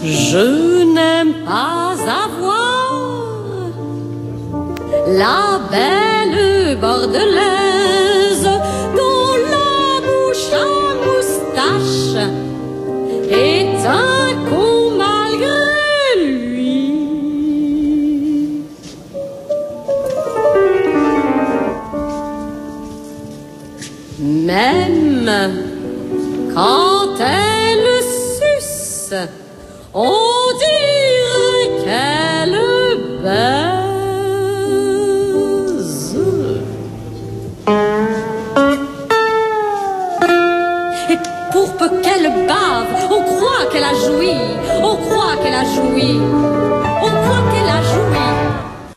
Je n'aime pas avoir la belle bordelaise dont la bouche à moustache est un con malgré lui. Même quand elle suce, on dirait qu'elle baise. Et pour peu qu'elle bave, on croit qu'elle a joui, on croit qu'elle a joui.